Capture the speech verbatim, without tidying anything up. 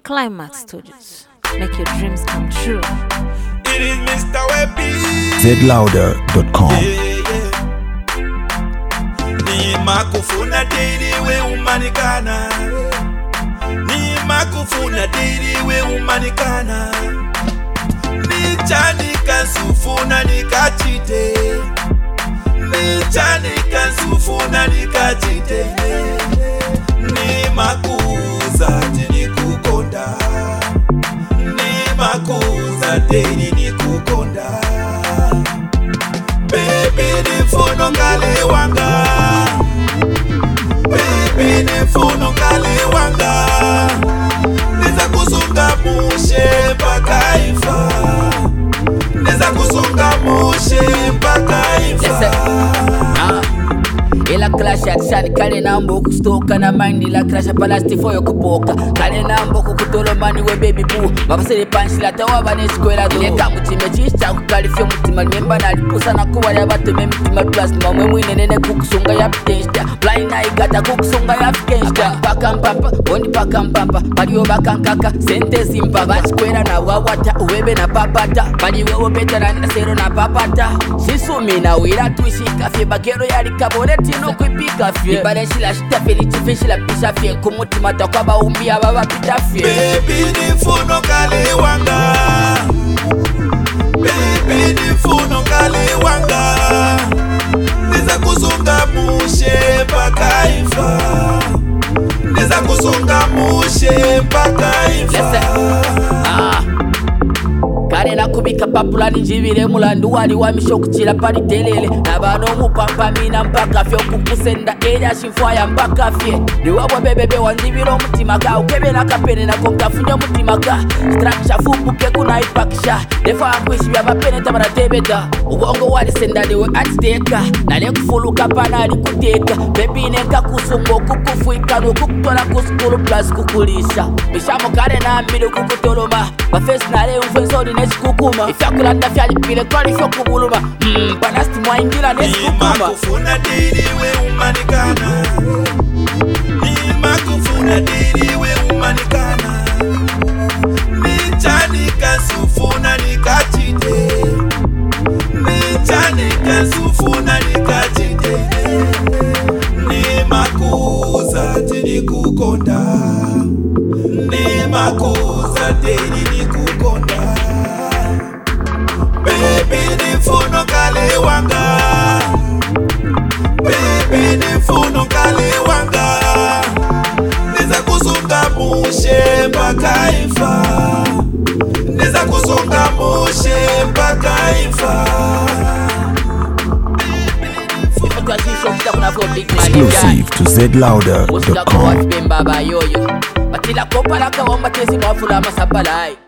Climax Studios. Make your dreams come true. It is Mister Webby. Z louder dot com. Yeah, yeah. Ni makufuna diri we umanikana. Ni makufuna diri we umanikana. Ni chani kasufuna nikachite. Ni chani kasufuna nikachite. Ni makuza tini kukonda. Ni makuza tini ni kukonda. Baby ni funo ngale wanga. Baby ni funo ngale wanga. Neza kusunga mushe mpaka ifa. Neza kusunga mushe mpaka ifa. Ela clash action kale nambo kustoka na mind la crash palasti foyo kupoka kale nambo kukutolo mani we baby boo babasere punch la tawa bane square do leka mutime chisha kukalifyo mutima nemba na lipusa na kuba ya bateme mutima plus mamwe mwine nene kukusunga ya ptesta blind eye gata kukusunga ya ptesta paka mpapa bondi paka mpapa baliyo bakankaka sente simpa ba square na wawata uwebe na papata baliyo beta na sero na papata sisumi na wira tuishika fye bagero yali kaboreti no kwipika fye ibale shila shita feli chifishi la pisha fye kumutima takwaba umbi ababa pita fye baby ni funo kale wanga. Baby ni funo kale wanga. Neza kusunga mushe mpaka ifa. Neza kusunga mushe mpaka ifa. Ah kare nakubika papula ninjibire mulandu wali wamisho kuchira pali telele nabano mupampa mina mpaka fyo kukusenda area shifwaya mpaka fye niwabwa bebebe wanjibiro mutima ka ukebe nakapene nako nkafunya mutima ka structure fubuke kuna ipakisha defa akwishi bya mapene tabara tebeta ubongo wali senda niwe atiteka nale kufuluka pana ali kuteka baby nenka kusungo kukufuika no kukutola kuskulu plus kukulisha bishamo kare na mbili kukutoloma ba face nale ufensori nechikukuma ifyakulanda fyalipile kwalifyo kubuluma mm, panasti mwaingira nechikukuma Ni makufuna diri we umanikana. Ni makufuna diri we umanikana. Ni chani kasufuna nikachite. Ni chani kasufuna nikachite. Ni makuza tini kukonda. Ni makuza tini ni kukonda. Baby ni funo kale wanga. Baby ni funo kale wanga. Neza kusunga mushe mpaka ifa. Neza kusunga mushe mpaka ifa. Exclusive to Z louder dot com. Batila kopala ka wamba tezi mafula masapalai